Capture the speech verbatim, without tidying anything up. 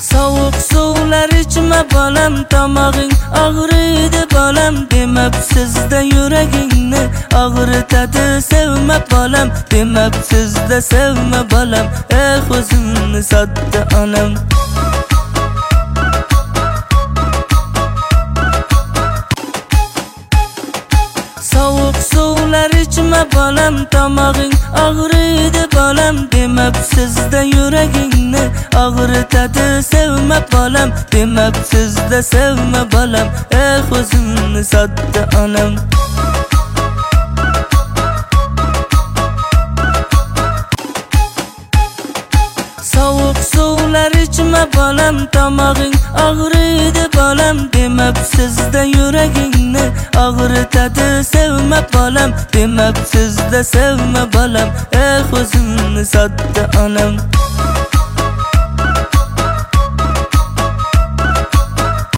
Sovuq suvlar ichma bolam, tomog'ing og'riydi bolam, demabsizda yuragingni og'ritadi sevma bolam, demabsizda sevma bolam, eh o'zimni sotdi onam. Sovuq suvlar ichma bolam, tomog'ing og'riydi bolam, demabsizda yuragingni og'ritadi sevma bolam, demabsizda sevma bolam, eh o'zimni sotdi onam. Sovuq suvlar ichma bolam, tomog'ing og'riydi bolam, demabsizda yuragingni og'ritadi sevma bolam, demabsizda sevma bolam, eh o'zimni sotdi onam.